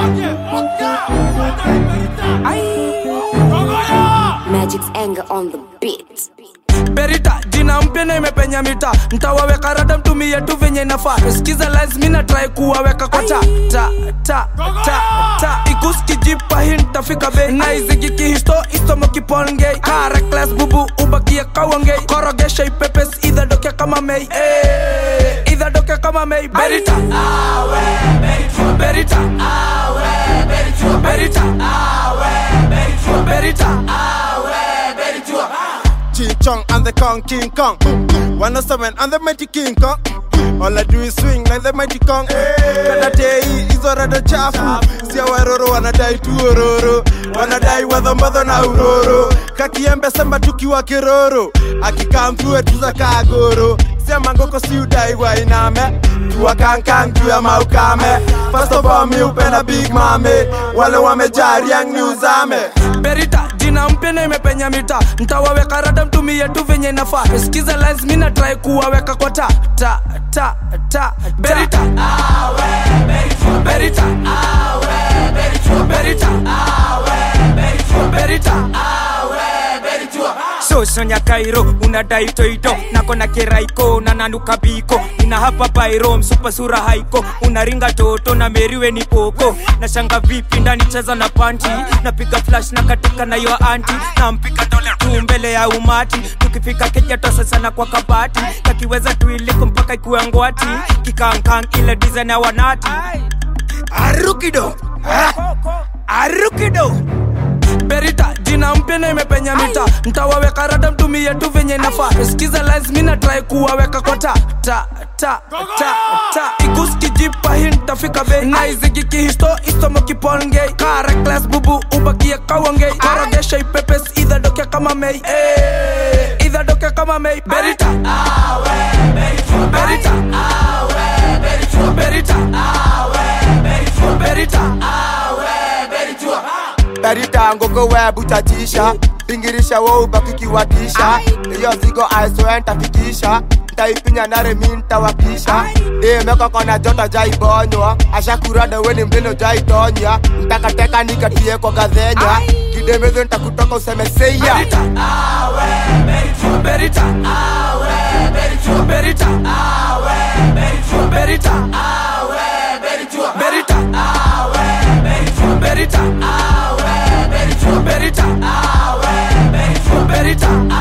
Magic's anger on the beat. Berita, jina mpya na imepenya mita. Ntawaweka rada mtumie tu venye inafaa. Sikiza lines mina try kuwaweka kwa ta ikuski jipa hint tafika bei. Na hizi kihisto istomo kiponge. Kara class bubu ubakia kawange. Korogesha ipepes either doke kama mei. Either doke kama mei. Berita, Berita, Berita, Berita. Ching-chong and the Kong King Kong 107 and the mighty King Kong. All I do is swing like the mighty Kong. Kanatei izo rada chafu. Sia waroro wanadai tu ororo. Wanadai wadha mbadha na uroro. Kakiembe samba tukiwa kiroro. Akikam tuwe tuza kagoro. Sia mangoko si udai wa iname. Tuwa kankang tuya maukame. First of all mi upenda big mame. Wale wamejari yang ni uzame. Berita, jina mpya na imepenya mita. Ntawaweka rada mtumie tu venye inafaa. Sikiza lines mina try kuwaweka kwa ta Berita, Berita, Berita, Berita. So Sonya Cairo, unadai toito. Nako na keraiko, na nanuka biko. Ina hapa pairo, msupa sura haiko. Unaringa toto, na meriwe ni poko. Na shanga vipi, ndani cheza na panty. Napiga flash, na katika na yo auntie. Na mpika $1 tu mbele ya umati. Tukifika keja tosa sana kwa kabati. Kakiweza tuiliko mpaka ikuwe ngwati. Kikankang ile design ya wanati. Arukido, Arukido. Berita, jina mpya na imepenya mita. Ntawaweka rada mtumie tu venye inafaa. Sikiza lines mina try kuwaweka kwa ta ikuski jipa hint tafika bei. Na hizi kihisto istomo kiponge. Kara class bubu ubakia kawange. Korogesha ipepes either doke kama mei. Either doke kama mei. Berita, Berita, Berita, Berita. Berita ngoko webu chachisha. Bingirisha wo ubaki kiwatisha. Iyo zigo aiso entafikisha. Ntaipinya nare minta wakisha. Meko kona jota jai bonywa. Ashakurada weni mdeno jai tonya. Ntaka teka nikatie kwa gadhenya. Kidemedho ntakutoka useme seya. Berita, Berita, Berita, Berita, Berita, Berita, Berita, Berita.